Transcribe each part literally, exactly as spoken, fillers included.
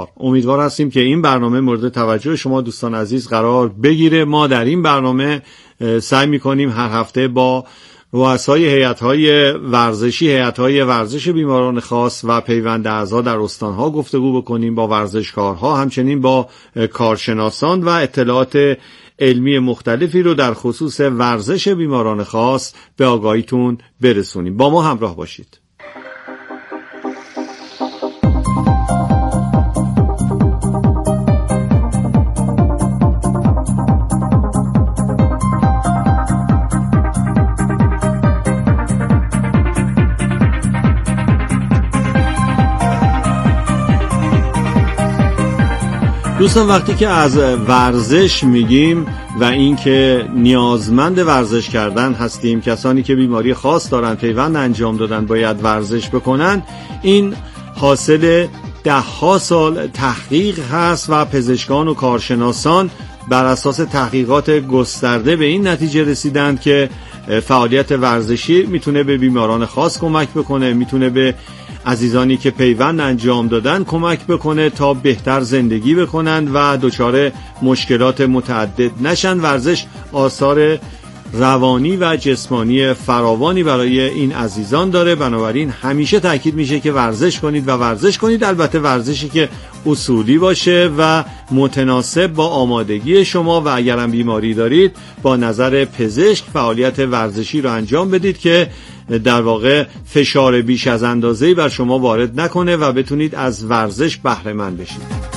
کار. امیدوار هستیم که این برنامه مورد توجه شما دوستان عزیز قرار بگیره. ما در این برنامه سعی می‌کنیم هر هفته با رؤسای هیئت‌های ورزشی، هیئت‌های ورزش بیماران خاص و پیوند اعضا در استان‌ها گفتگو بکنیم، با ورزشکارها، همچنین با کارشناسان و اطلاعات علمی مختلفی رو در خصوص ورزش بیماران خاص به آگاهیتون برسونیم. با ما همراه باشید. دوستان وقتی که از ورزش میگیم و اینکه نیازمند ورزش کردن هستیم، کسانی که بیماری خاص دارن، پیوند انجام دادن، باید ورزش بکنن، این حاصل ده ها سال تحقیق هست و پزشکان و کارشناسان بر اساس تحقیقات گسترده به این نتیجه رسیدند که فعالیت ورزشی میتونه به بیماران خاص کمک بکنه، میتونه به عزیزانی که پیوند انجام دادن کمک بکنه تا بهتر زندگی بکنن و دچار مشکلات متعدد نشن. ورزش آثار روانی و جسمانی فراوانی برای این عزیزان داره، بنابراین همیشه تاکید میشه که ورزش کنید و ورزش کنید، البته ورزشی که اصولی باشه و متناسب با آمادگی شما و اگرم بیماری دارید با نظر پزشک فعالیت ورزشی رو انجام بدید که در واقع فشار بیش از اندازه‌ای بر شما وارد نکنه و بتونید از ورزش بهره مند بشید.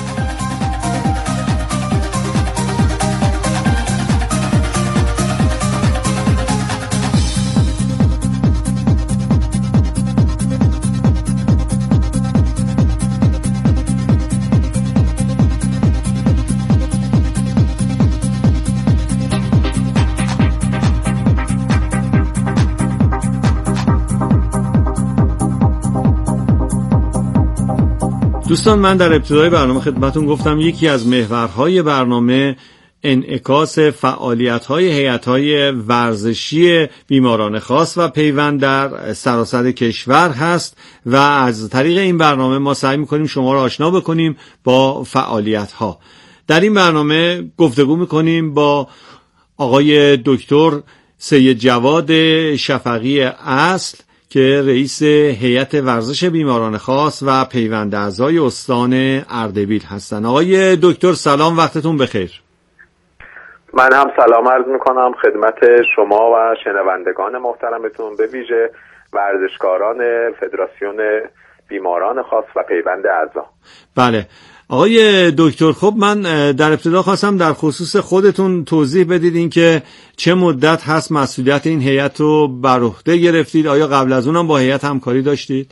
دوستان من در ابتدای برنامه خدمتون گفتم یکی از محورهای برنامه انعکاس فعالیت‌های هیئت‌های ورزشی بیماران خاص و پیوند در سراسر کشور هست و از طریق این برنامه ما سعی می‌کنیم شما را آشنا بکنیم با فعالیت‌ها. در این برنامه گفتگو می‌کنیم با آقای دکتر سید جواد شفقی اصل که رئیس هیئت ورزش بیماران خاص و پیوند اعضای استان اردبیل هستند. آقای دکتر سلام، وقتتون بخیر. من هم سلام عرض میکنم خدمت شما و شنوندگان محترمتون، به ویژه ورزشکاران فدراسیون بیماران خاص و پیوند اعضا. بله آقای دکتر، خب من در ابتدا خواستم در خصوص خودتون توضیح بدید این که چه مدت هست مسئولیت این هیئت رو بر عهده گرفتید؟ آیا قبل از اونم با هیئت همکاری داشتید؟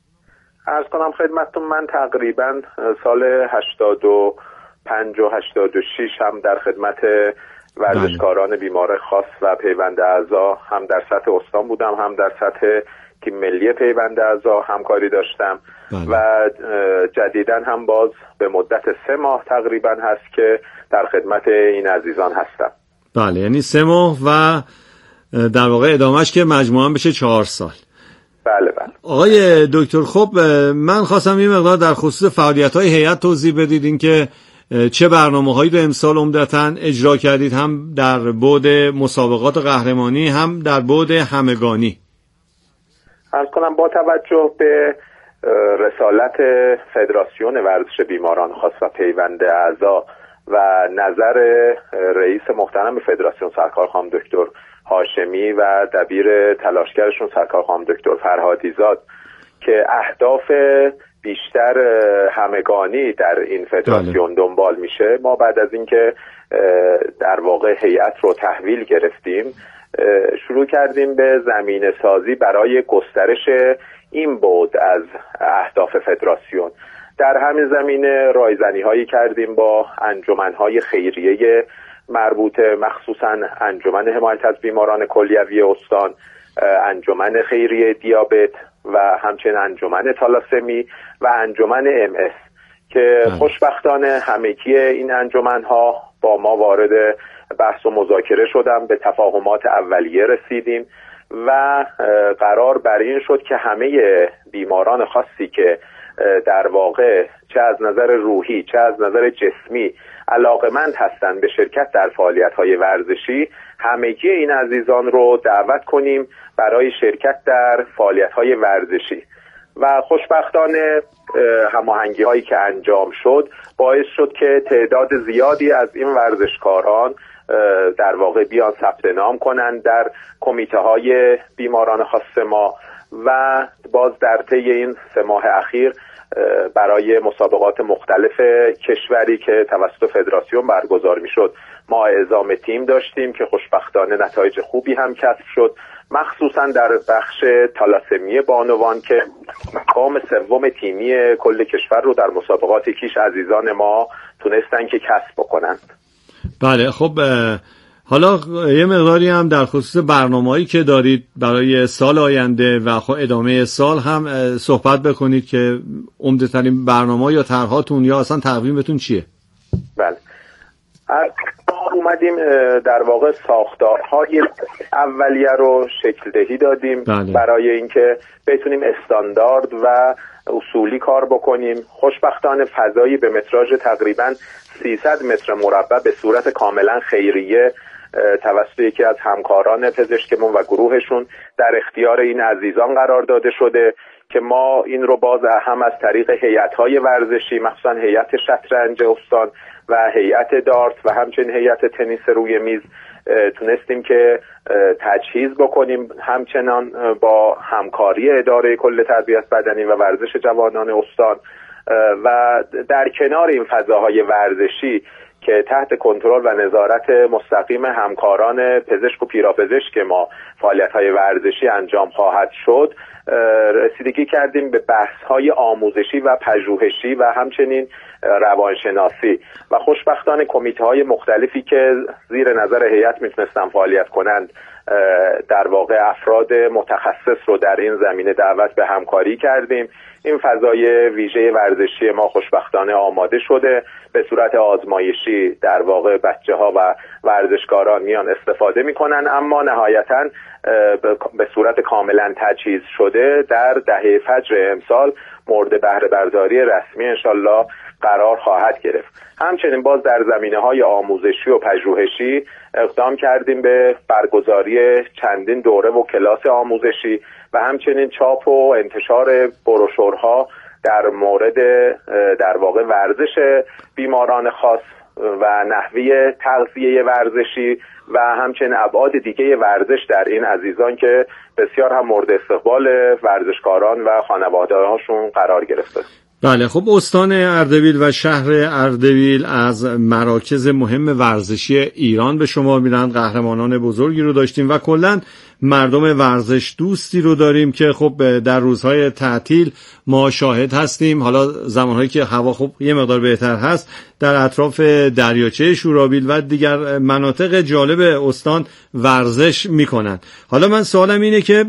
عرض کنم خدمتتون من تقریبا سال هشتاد و پنج و هشتاد و شش هم در خدمت ورزشکاران بیمار خاص و پیوند اعضا هم در سطح استان بودم، هم در سطح تیم ملی پیوند اعضا همکاری داشتم. بله. و جدیداً هم باز به مدت سه ماه تقریبا هست که در خدمت این عزیزان هستم. بله، یعنی سه ماه و در واقع ادامهش که مجموعاً بشه چهار سال. بله بله. آقای دکتر، خب من خواستم یه مقدار در خصوص فعالیت‌های هیئت توضیح بدید، این که چه برنامه‌هایی رو امسال عمدتاً اجرا کردید، هم در بعد مسابقات قهرمانی هم در بعد همگانی. عرض کنم با توجه به رسالت فدراسیون ورزش بیماران خاص و پیوند اعضا و نظر رئیس محترم فدراسیون سرکار خانم دکتر هاشمی و دبیر تلاشگرشون سرکار خانم دکتر فرهادیزاد که اهداف بیشتر همگانی در این فدراسیون دنبال میشه، ما بعد از اینکه در واقع هیئت رو تحویل گرفتیم شروع کردیم به زمینه سازی برای گسترش این بعد از اهداف فدراسیون. در همین زمینه رایزنی هایی کردیم با انجمن های خیریه مربوطه، مخصوصا انجمن حمایت از بیماران کلیوی استان، انجمن خیریه دیابت و همچنین انجمن تالاسمی و انجمن ام اس که خوشبختانه همگی این انجمن ها با ما وارد بحث و مذاکره شدن، به تفاهمات اولیه رسیدیم و قرار بر این شد که همه بیماران خاصی که در واقع چه از نظر روحی چه از نظر جسمی علاقمند هستند به شرکت در فعالیت‌های ورزشی، همگی این عزیزان رو دعوت کنیم برای شرکت در فعالیت‌های ورزشی. و خوشبختانه هماهنگی هایی که انجام شد باعث شد که تعداد زیادی از این ورزشکاران در واقع بیان ثبت نام کنند در کمیته های بیماران خاص ما و باز در طی این سه ماه اخیر برای مسابقات مختلف کشوری که توسط فدراسیون برگزار میشد ما اعزام تیم داشتیم که خوشبختانه نتایج خوبی هم کسب شد، مخصوصا در بخش تالاسمی بانوان که مقام سوم تیمی کل کشور رو در مسابقات کیش عزیزان ما تونستن که کسب بکنند. بله، خب حالا یه مقداری هم در خصوص برنامه‌ای که دارید برای سال آینده و خب ادامه سال هم صحبت بکنید که عمده‌ترین برنامه یا طرحاتون یا اصلا تقویمتون چیه؟ بله، اومدیم در واقع ساختارهای اولیه رو شکل دهی دادیم. بله. برای اینکه بتونیم استاندارد و اصولی کار بکنیم. خوشبختانه فضایی به متراژ تقریباً سیصد متر مربع به صورت کاملا خیریه توسط یکی از همکاران پزشکمون و گروهشون در اختیار این عزیزان قرار داده شده که ما این رو باز هم از طریق هیئت‌های ورزشی، مخصوصا هیئت شطرنج استان و هیئت دارت و همچنین هیئت تنیس روی میز تونستیم که تجهیز بکنیم، همچنان با همکاری اداره کل تربیت بدنی و ورزش جوانان استان و در کنار این فضاهای ورزشی که تحت کنترل و نظارت مستقیم همکاران پزشک و پیراپزشک ما فعالیت‌های ورزشی انجام خواهد شد، رسیدگی کردیم به بحث‌های آموزشی و پژوهشی و همچنین روانشناسی و خوشبختانه کمیته‌های مختلفی که زیر نظر هیئت میتونستن فعالیت کنند در واقع افراد متخصص رو در این زمینه دعوت به همکاری کردیم. این فضای ویژه ورزشی ما خوشبختانه آماده شده، به صورت آزمایشی در واقع بچه‌ها و ورزشکاران میان استفاده میکنن، اما نهایتاً به صورت کاملا تجهیز شده در دهه فجر امسال مورد بهره برداری رسمی انشالله قرار خواهد گرفت. همچنین باز در زمینه‌های آموزشی و پژوهشی اقدام کردیم به برگزاری چندین دوره و کلاس آموزشی و همچنین چاپ و انتشار بروشورها در مورد در واقع ورزش بیماران خاص و نحوه تغذیه ورزشی و همچنین ابعاد دیگه ورزش در این عزیزان که بسیار هم مورد استقبال ورزشکاران و خانواده‌هاشون قرار گرفته. بله، خب استان اردبیل و شهر اردبیل از مراکز مهم ورزشی ایران به شما میرن، قهرمانان بزرگی رو داشتیم و کلاً مردم ورزش دوستی رو داریم که خب در روزهای تعطیل ما شاهد هستیم، حالا زمانهایی که هوا خب یه مقدار بهتر هست، در اطراف دریاچه شورابیل و دیگر مناطق جالب استان ورزش میکنن. حالا من سوالم اینه که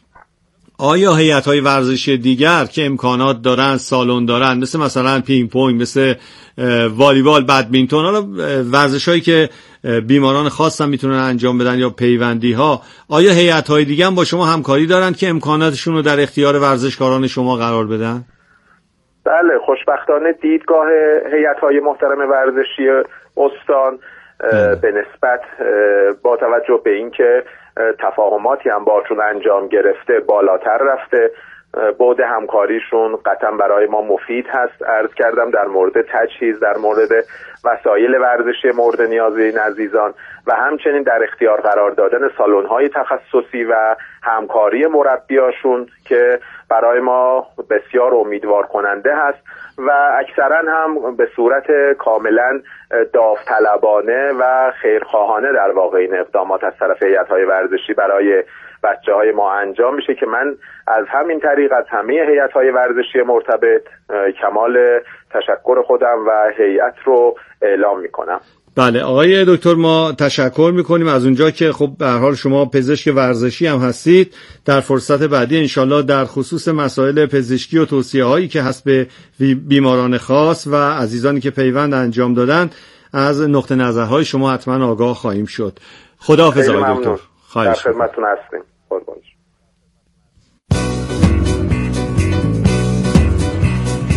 آیا هیئت‌های ورزشی دیگر که امکانات دارن، سالن دارن، مثل مثلا پینگ پونگ، مثل والیبال، بدمینتون، حالا ورزش‌هایی که بیماران خاص هم میتونن انجام بدن یا پیوندی‌ها، آیا هیئت‌های دیگه هم با شما همکاری دارن که امکاناتشون رو در اختیار ورزشکاران شما قرار بدن؟ بله، خوشبختانه دیدگاه هیئت‌های محترم ورزشی استان به نسبت با توجه به اینکه تفاهماتی هم باشون انجام گرفته بالاتر رفته، بعد همکاریشون قطعا برای ما مفید هست. عرض کردم در مورد تجهیز، در مورد وسایل ورزشی مورد نیاز این عزیزان و همچنین در اختیار قرار دادن سالن‌های تخصصی و همکاری مربیاشون که برای ما بسیار امیدوار کننده هست و اکثرا هم به صورت کاملا داوطلبانه و خیرخواهانه در واقع این اقدامات از طرف هیئت‌های ورزشی برای بچه‌های ما انجام میشه که من از همین طریق از همه هیئت‌های ورزشی مرتبط کمال تشکر خودم و هیئت رو اعلام میکنم. بله آقای دکتر، ما تشکر میکنیم از اونجا که خب به هر حال شما پزشک ورزشی هم هستید. در فرصت بعدی انشالله در خصوص مسائل پزشکی و توصیه هایی که هست به بیماران خاص و عزیزانی که پیوند انجام دادن از نقطه نظرهای شما حتما آگاه خواهیم شد. خداحافظ آقای دکتر. در خدمتتون هستیم. قربان.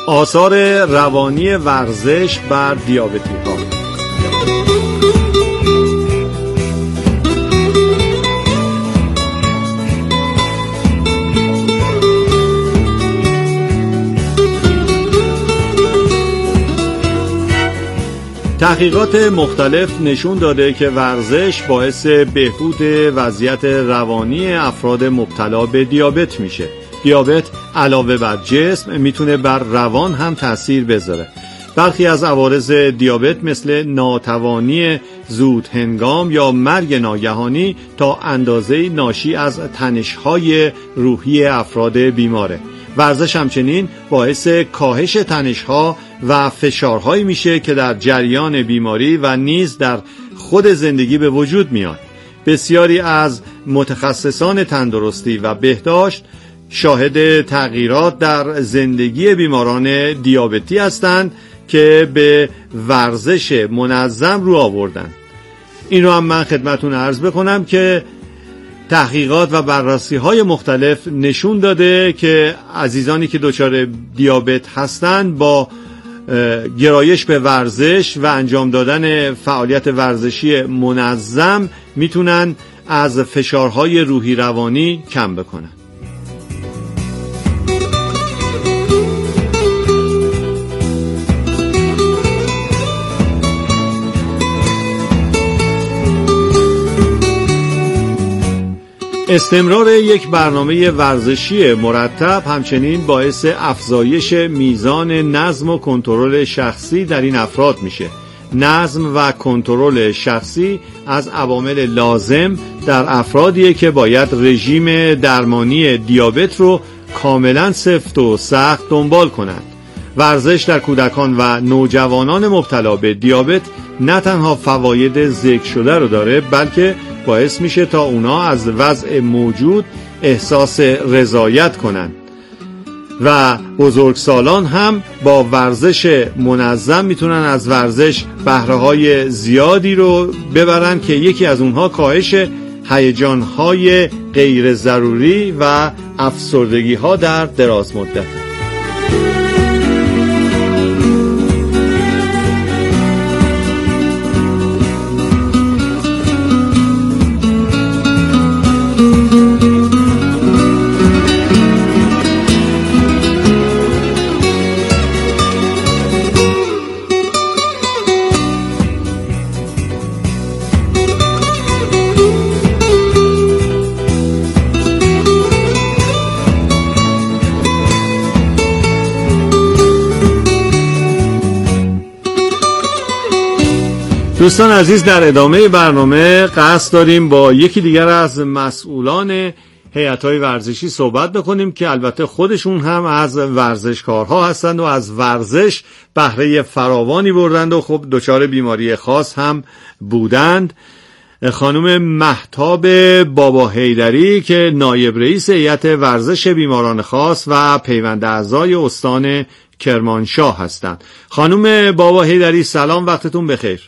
آثار روانی ورزش بر دیابتی ها. تحقیقات مختلف نشون داده که ورزش باعث بهبود وضعیت روانی افراد مبتلا به دیابت میشه. دیابت علاوه بر جسم میتونه بر روان هم تأثیر بذاره. برخی از عوارض دیابت مثل ناتوانی زود هنگام یا مرگ ناگهانی تا اندازه ناشی از تنش‌های روحی افراد بیماره. ورزش همچنین باعث کاهش تنش‌ها و فشارهایی میشه که در جریان بیماری و نیز در خود زندگی به وجود میاد. بسیاری از متخصصان تندرستی و بهداشت شاهد تغییرات در زندگی بیماران دیابتی هستند که به ورزش منظم رو آوردن. این رو هم من خدمتون عرض بکنم که تحقیقات و بررسی‌های مختلف نشون داده که عزیزانی که دچار دیابت هستند با گرایش به ورزش و انجام دادن فعالیت ورزشی منظم میتونن از فشارهای روحی روانی کم بکنن. استمرار یک برنامه ورزشی مرتب همچنین باعث افزایش میزان نظم و کنترل شخصی در این افراد میشه. نظم و کنترل شخصی از عوامل لازم در افرادیه که باید رژیم درمانی دیابت رو کاملا سفت و سخت دنبال کنند. ورزش در کودکان و نوجوانان مبتلا به دیابت نه تنها فواید ذکر شده رو داره، بلکه باعث میشه تا اونا از وضع موجود احساس رضایت کنن و بزرگسالان هم با ورزش منظم میتونن از ورزش بهره‌های زیادی رو ببرن که یکی از اونها کاهش هیجان‌های غیر ضروری و افسردگی‌ها در دراز مدته. دوستان عزیز، در ادامه برنامه قصد داریم با یکی دیگر از مسئولان هیئت‌های ورزشی صحبت بکنیم که البته خودشون هم از ورزشکارها هستند و از ورزش بهره فراوانی بردند و خب دچار بیماری خاص هم بودند. خانم مهتاب بابا حیدری که نایب رئیس هیئت ورزش بیماران خاص و پیوند اعضای استان کرمانشاه هستند. خانم بابا حیدری سلام، وقتتون بخیر.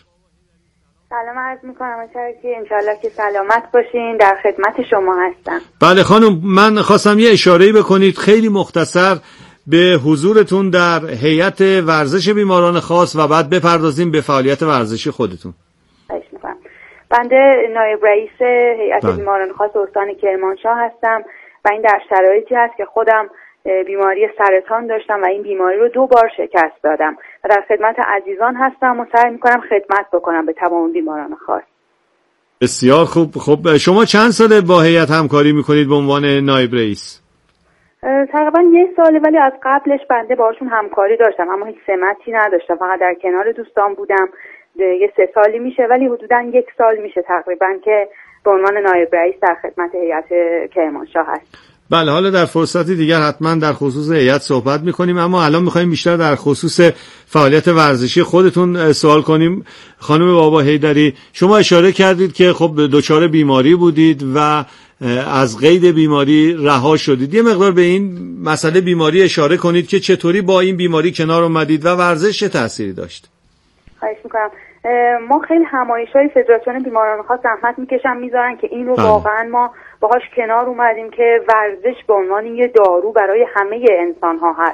سلام عرض میکنم که انشالله که سلامت باشین، در خدمت شما هستم. بله خانم، من خواستم یه اشاره‌ای بکنید خیلی مختصر به حضورتون در هیئت ورزش بیماران خاص و بعد بپردازیم به فعالیت ورزشی خودتون. خواهش میکنم. بنده نایب رئیس هیئت بله. بیماران خاص استان کرمانشاه هستم و این در شرایطی هست که خودم بیماری سرطان داشتم و این بیماری رو دو بار شکست دادم و در خدمت عزیزان هستم و سعی میکنم خدمت بکنم به تمام بیماران خاص. بسیار خوب. خب شما چند ساله با هیئت همکاری میکنید به عنوان نایب رئیس؟ تقریبا یک ساله، ولی از قبلش بنده باشون همکاری داشتم اما هیچ سمتی نداشتم، فقط در کنار دوستان بودم. یه سه سالی میشه، ولی حدودا یک سال میشه تقریبا که به عنوان نایب رئیس در خدمت هیئت کرمانشاه هست. بله، حالا در فرصتی دیگر حتما در خصوص هیئت صحبت میکنیم، اما الان میخوایم بیشتر در خصوص فعالیت ورزشی خودتون سوال کنیم. خانم بابا حیدری، شما اشاره کردید که خب دچار بیماری بودید و از قید بیماری رها شدید. یه مقدار به این مسئله بیماری اشاره کنید که چطوری با این بیماری کنار اومدید و ورزش چه تأثیری داشت؟ خواهش میکنم. ما خیلی همایش‌های فدراسیون بیماران خاص زحمت میکشن میذارن که این رو بله. واقعا ما باهاش کنار اومدیم که ورزش به عنوان یه دارو برای همه انسان ها هست،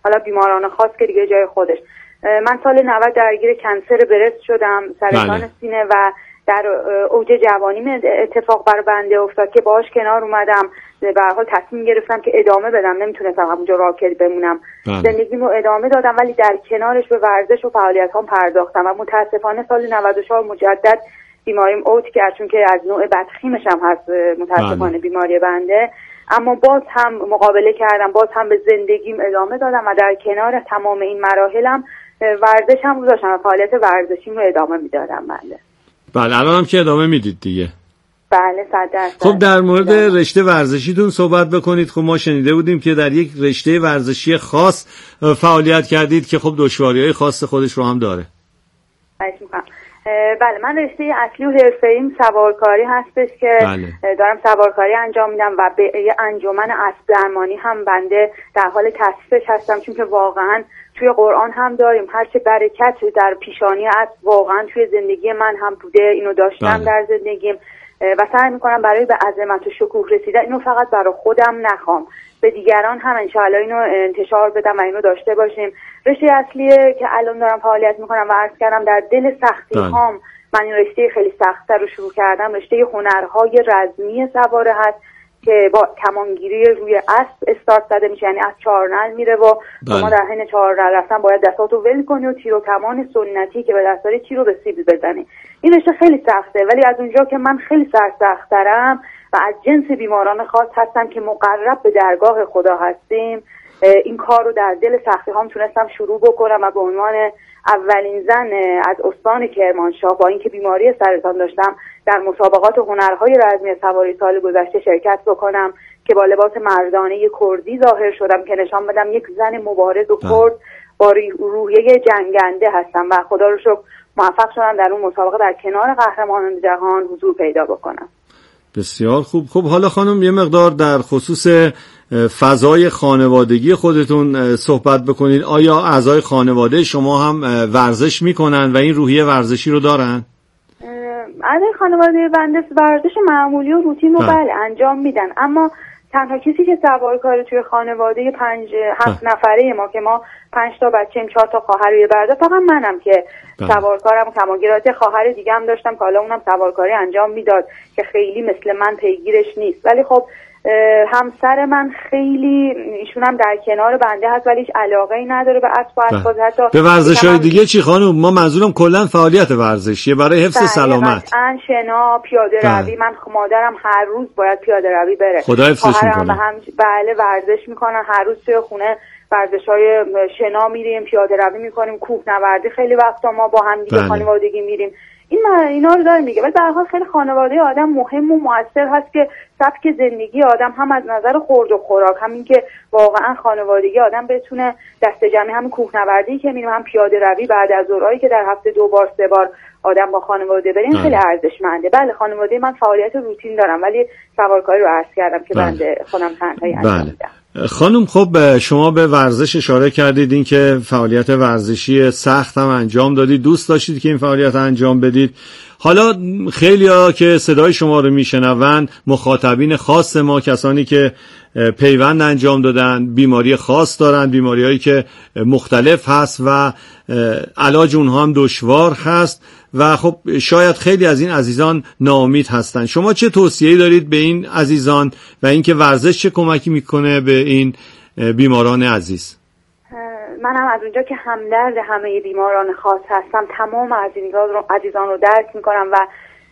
حالا بیماران خاص که دیگه جای خودش. من سال نود درگیر کنسر برست شدم، سرطان بله. سینه و در اوج جوانیم اتفاق بر بنده افتاد که باهاش کنار اومدم. به هر حال تصمیم گرفتم که ادامه بدم، نمیتونستم همونجا راکد بمونم. بله. زندگیمو ادامه دادم ولی در کنارش به ورزش و فعالیتام پرداختم و متاسفانه سال نود و چهار مجدد بیماریم اوت کرد، چون که از نوع بدخیمش هم هست متاسفانه بله. بیماری بنده. اما باز هم مقابله کردم، باز هم به زندگیم ادامه دادم و در کنار تمام این مراحلم ورزش هم رو داشتم و فعالیت ورزشیم رو ادامه میدادم. بله بله الان هم که ادامه میدید دیگه. بله صد درصد. خب در مورد رشته ورزشیتون صحبت بکنید. خب ما شنیده بودیم که در یک رشته ورزشی خاص فعالیت کردید که خب دشواری‌های خاص خودش رو هم داره. بله من رشته اصلی و حرفه‌ایم سوارکاری هستش که بله. دارم سوارکاری انجام میدم و به یه انجمن اسب درمانی هم بنده در حال تأسیسش هستم، چون که واقعا توی قرآن هم داریم هرچه برکت در پیشانی اسب واقعا توی زندگی من هم بوده، اینو داشتم بله. در زندگیم و سعی میکنم برای به عظمت و شکوه رسیدن اینو فقط برای خودم نخوام، به دیگران هم انشاءالله اینو انتشار بدم و اینو داشته باشیم. رشته اصلیه که الان دارم فعالیت میکنم و عرض کردم در دل سختی هام من این رشته خیلی سخت‌تر رو شروع کردم. رشته هنرهای رزمی سواره هست که با کمانگیری روی اسب استارت زده میشه، یعنی از چهارنعل میره و شما در حین چهارنعل رفتن باید دستاتو ول کنی و تیر و کمان سنتی که به دست داری تیر رو به سیب بزنی. این رشته خیلی سخته، ولی از اونجا که من خیلی سرسخت‌ترم و از جنس بیماران خاص هستم که مقرب به درگاه خدا هستیم، این کار رو در دل سختی هام تونستم شروع بکنم و به عنوان اولین زن از استان کرمانشاه با اینکه بیماری سرطان داشتم در مسابقات هنرهای رزمی سواری سال گذشته شرکت بکنم که با لباس مردانه کردی ظاهر شدم که نشان بدم یک زن مبارز و کرد با روحیه جنگنده هستم و خدا رو شکر موفق شدم در اون مسابقه در کنار قهرمانان جهان حضور پیدا بکنم. بسیار خوب. خب حالا خانم یه مقدار در خصوص فضای خانوادگی خودتون صحبت بکنید. آیا اعضای خانواده شما هم ورزش میکنن و این روحیه ورزشی رو دارن؟ اعضای خانواده بنده ورزش معمولی و روتین رو بله انجام میدن، اما تنها کسی که سوارکاره توی خانواده پنج هفت نفره ما که ما پنج تا بچه‌ایم، چهار تا خواهر و یه برادر، فقط منم که سوارکارم. کمانگیرات خواهر دیگه هم داشتم که حالا اونم سوارکاری انجام میداد که خیلی مثل من پیگیرش نیست، ولی خب همسر من خیلی ایشون هم در کنار بنده هست ولی هیچ علاقه‌ای نداره به اسب و اسباب. حتی به ورزش‌های دیگه چی خانم؟ ما منظورم کلا فعالیت ورزشیه برای حفظ سلامت. قطعاً شنا، پیاده روی. من مادرم هر روز باید پیاده روی بره. خدا حفظش میکنه. هم بله ورزش میکنن هر روز توی خونه، ورزش‌های شنا میریم، پیاده روی میکنیم، کوهنوردی خیلی وقتا ما با هم دیگه خانوادگی میریم. این اینا رو داره میگه. ولی به هر حال خیلی خانواده آدم مهم و موثر هست که سبک زندگی آدم هم از نظر خورد و خوراک، همین که واقعا خانوادگی آدم بتونه دست جمعی هم کوهنوردی که میریم، هم پیاده روی بعد از ظهرایی که در هفته دو بار سه بار آدم با خانواده بریم خیلی ارزشمنده. بله خانواده من فعالیت روتین دارم ولی سوارکاری رو عرض کردم که بنده خودم تنهایی انجام میدم. خانم خب شما به ورزش اشاره کردید، این که فعالیت ورزشی سخت هم انجام دادید، دوست داشتید که این فعالیت انجام بدید. حالا خیلی‌ها که صدای شما رو میشنون مخاطبین خاص ما، کسانی که پیوند انجام دادن، بیماری خاص دارن، بیماری‌هایی که مختلف هست و علاج اونها هم دشوار هست و خب شاید خیلی از این عزیزان ناامید هستن. شما چه توصیه‌ای دارید به این عزیزان و اینکه ورزش چه کمکی میکنه به این بیماران عزیز؟ من هم از اونجا که همدرد همه بیماران خاص هستم تمام عزیزان رو عزیزان رو درک میکنم و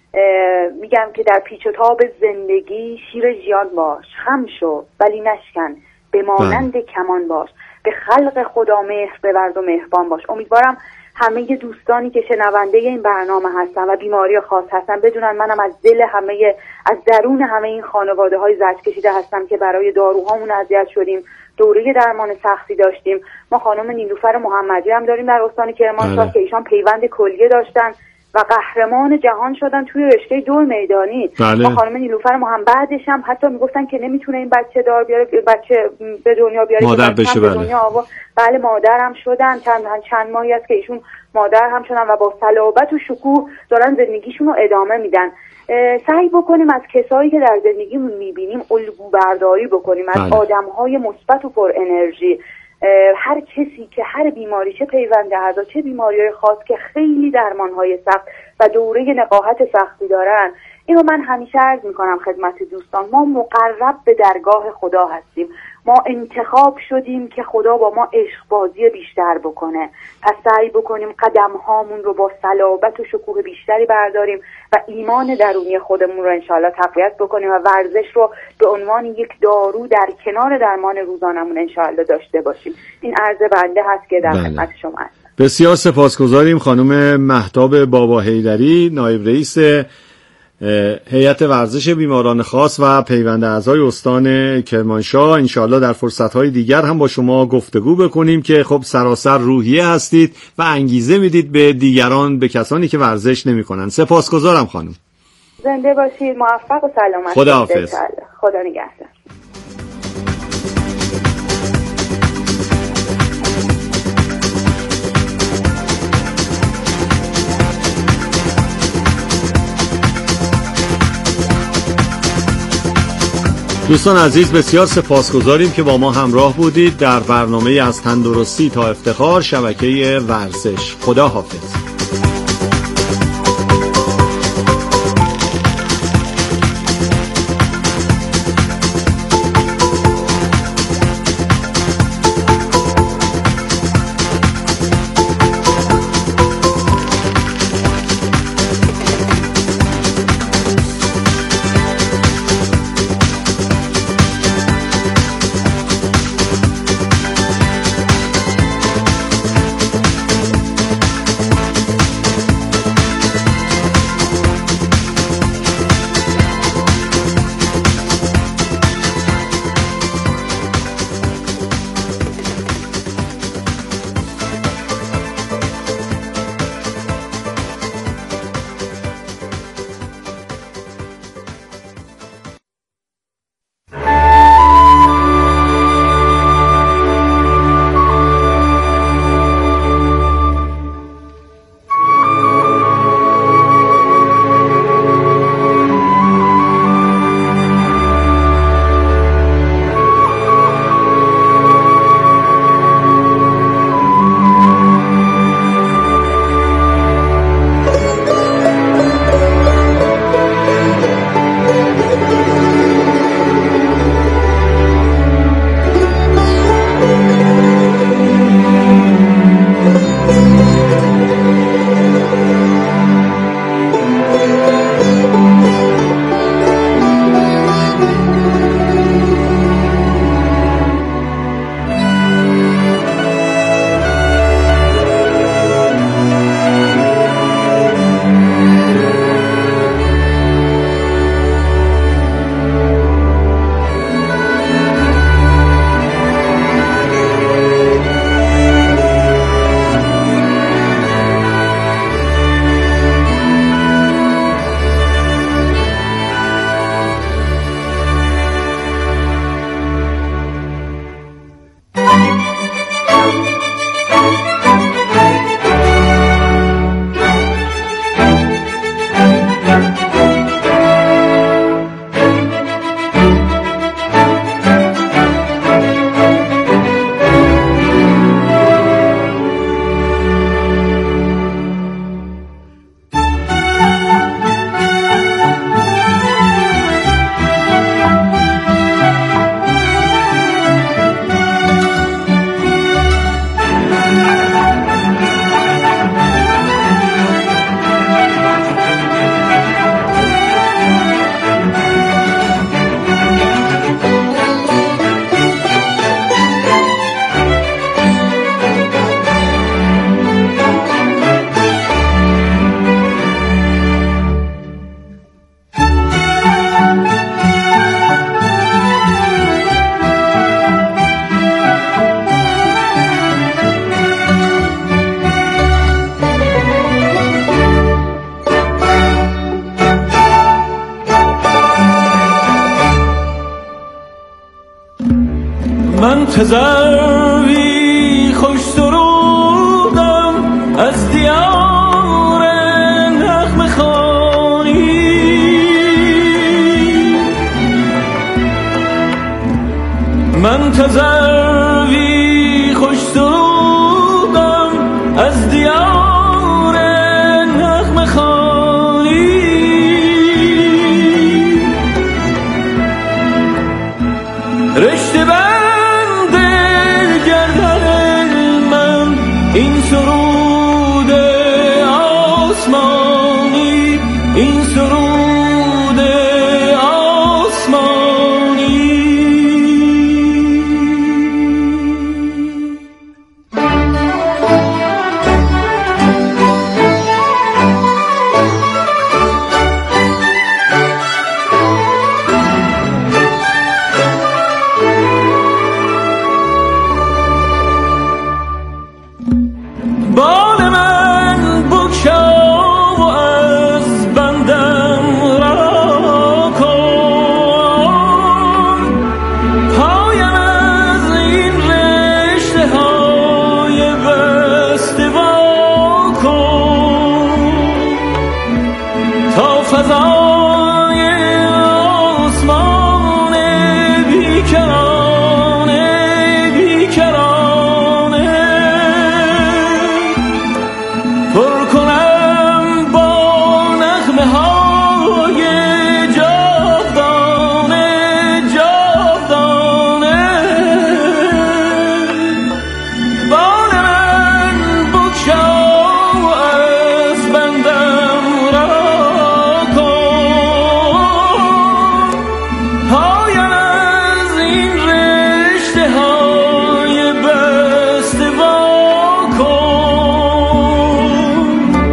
میگم که در پیچ و تاب زندگی شیر ژیان باش، خم شو ولی نشکن، به مانند کمان باش، به خلق خدا مهر بورز و مهربان باش. امیدوارم همه دوستانی که شنونده این برنامه هستن و بیماری خاص هستن بدونن منم از دل همه از درون همه این خانواده های زجر کشیده هستم که برای داروهامون اذیت شدیم، دوره درمان سختی داشتیم. ما خانم نیلوفر محمدی هم داریم در استان کرمانشاه که ایشان پیوند کلیه داشتن و قهرمان جهان شدن توی رشته دور میدانی. بله. ما خانم نیلوفر محمد بعدش هم حتی میگفتن که نمیتونه این بچه دار بیاره، بچه به دنیا بیاره، مادر بشه. بله. دنیا آوا. بله مادر هم شدن، چند چند ماهی است که ایشون مادر هم شدن و با صلابت و شکوه دارن زندگیشون رو ادامه میدن. سعی بکنیم از کسایی که در زندگیمون میبینیم الگو برداری بکنیم، از بله. آدمهای مثبت و پر انرژی. هر کسی که هر بیماری، چه پیوند اعضا چه بیماری‌های خاص که خیلی درمان‌های سخت و دوره نقاهت سختی دارن، اینو من همیشه عرض میکنم خدمت دوستان، ما مقرب به درگاه خدا هستیم، ما انتخاب شدیم که خدا با ما عشق بازی بیشتر بکنه، پس سعی بکنیم قدم هامون رو با صلابت و شکوه بیشتری برداریم و ایمان درونی خودمون رو انشالله تقویت بکنیم و ورزش رو به عنوان یک دارو در کنار درمان روزانمون انشالله داشته باشیم. این عرض بنده هست که در خدمت شما هست. بسیار سپاسگزاریم خانم مهتاب بابا حیدری، نایب رئیس هیئت ورزش بیماران خاص و پیوند اعضای استان کرمانشاه. انشالله در فرصت‌های دیگر هم با شما گفتگو بکنیم که خب سراسر روحیه هستید و انگیزه میدید به دیگران، به کسانی که ورزش نمی‌کنن. سپاسگزارم خانم. زنده باشید، موفق و سلامت. خداحافظ. خدا نگهدار. دوستان عزیز، بسیار سپاسگزاریم که با ما همراه بودید در برنامه از تندرستی تا افتخار، شبکه ورزش. خدا حافظ. من تزوی خوش سرودم از دیار نغمه خوانی، من تزوی این سرود آسمانی، این سرود آسمانی. بال من بگشا و از بندم رها کن، پایم از این رشته های بسته وا کن، تا فضای آسمان بیکرانه بیکرانه پر کنم با نغمه های جاودانه جاودانه. بال من بگشا و از بندم رها کن، پایم از این رشته های بسته وا کن.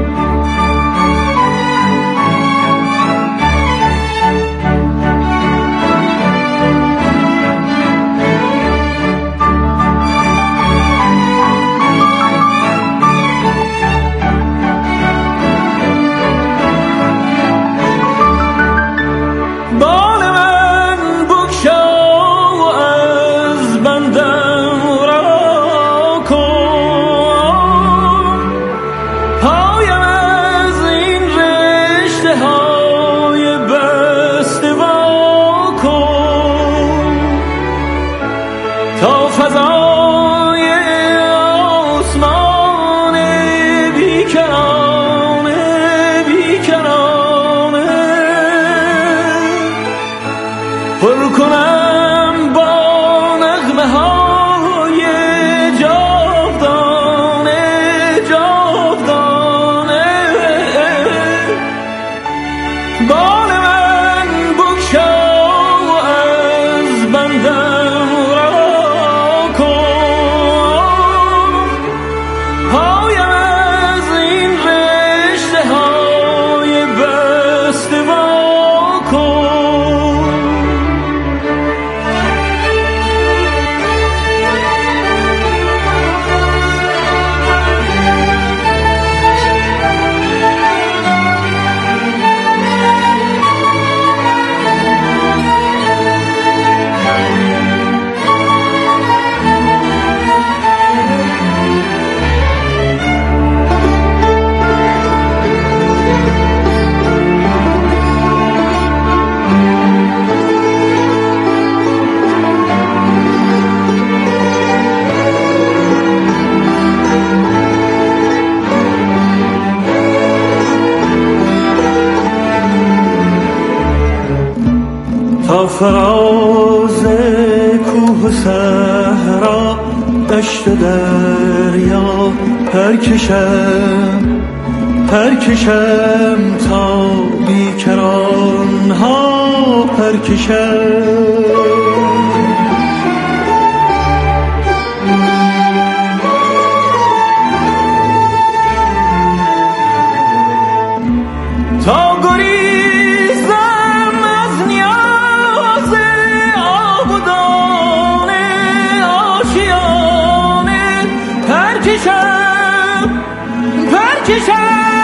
بال من بگشا و از بندم رها کن، پایم از این رشته های بسته وا کن، تا فضای آسمان بیکرانه بیکرانه پر کنم با نغمه های جاودانه جاودانه. بال من بگشا و از بندم رها کن، پایم از این رشته های بسته وا کن. تا فراز کوه و صحرا، دشت و دریا پرکشم پرکشم، تا بیکران ها پرکشم. تا گریزم از نیاز آب و دانه آشیانه پرکشم پرکشم